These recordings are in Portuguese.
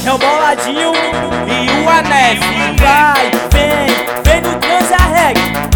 É o Boladinho e o Anef. vai, vem no transa reggae.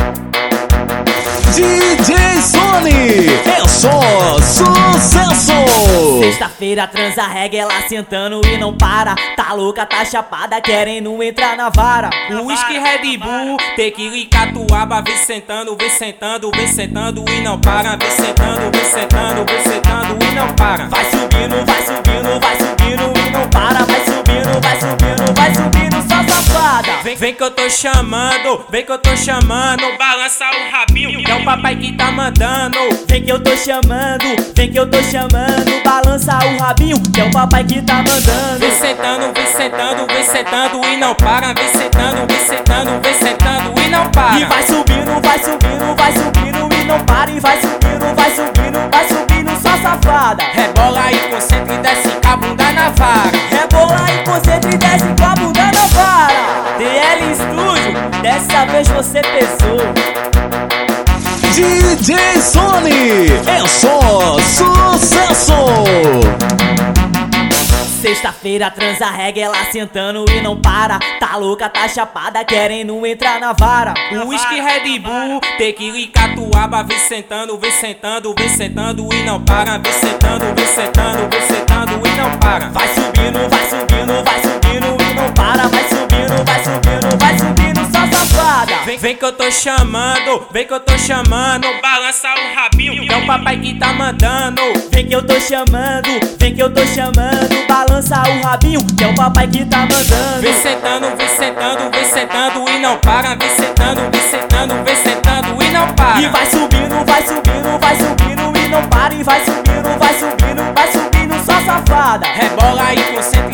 DJ Sony, é só sucesso! Sexta-feira transa reggae, ela sentando e não para. Tá louca, tá chapada, querendo entrar na vara. Whisky, Red Bull, tequila e catuaba. Vem sentando, vem sentando, vem sentando e não para. Vem sentando, vem sentando, vem sentando e não para. Vai subindo, vai subindo, vai subindo e não para. Vai subindo, vai subindo, vai subindo, só safada. Vem que eu tô chamando, vem que eu tô chamando. Balança o rabinho, é o papai que tá mandando. Vem que eu tô chamando, vem que eu tô chamando. Balança o rabinho, que é o papai que tá mandando. Vem sentando, vem sentando, vem sentando e não para. Vem sentando, vem sentando, vem sentando e não para. E vai subindo, vai subindo, vai subindo e não para. E vai subindo, vai subindo, vai subindo, só safada. Rebola aí, concentra e desce com a bunda na vara. Rebola e concentra e desce com a bunda na vara. DL Studio, dessa vez você pesou. DJ Sony, é só sucesso! Sexta-feira transa reggae, ela sentando e não para. Tá louca, tá chapada, querendo entrar na vara. Whisky, Red Bull, tequila e catuaba. Vem sentando, vem sentando, vem sentando e não para. Vem sentando, vem sentando, vem sentando e não para. Vai subindo, vai subindo, vai subindo e não para. Vai subindo, vai subindo, vai subindo, só safada. Vem que eu tô chamando, vem que eu tô chamando. Balança o rabinho, é o papai que tá mandando. Vem que eu tô chamando, vem que eu tô chamando. Balança o rabinho, que é o papai que tá mandando. Vem sentando, vem sentando, vem sentando e não para. Vem sentando, vem sentando, vem sentando e não para. E vai subindo, vai subindo, vai subindo e não para. E vai subindo, vai subindo, vai subindo, só safada. Rebola aí, concentra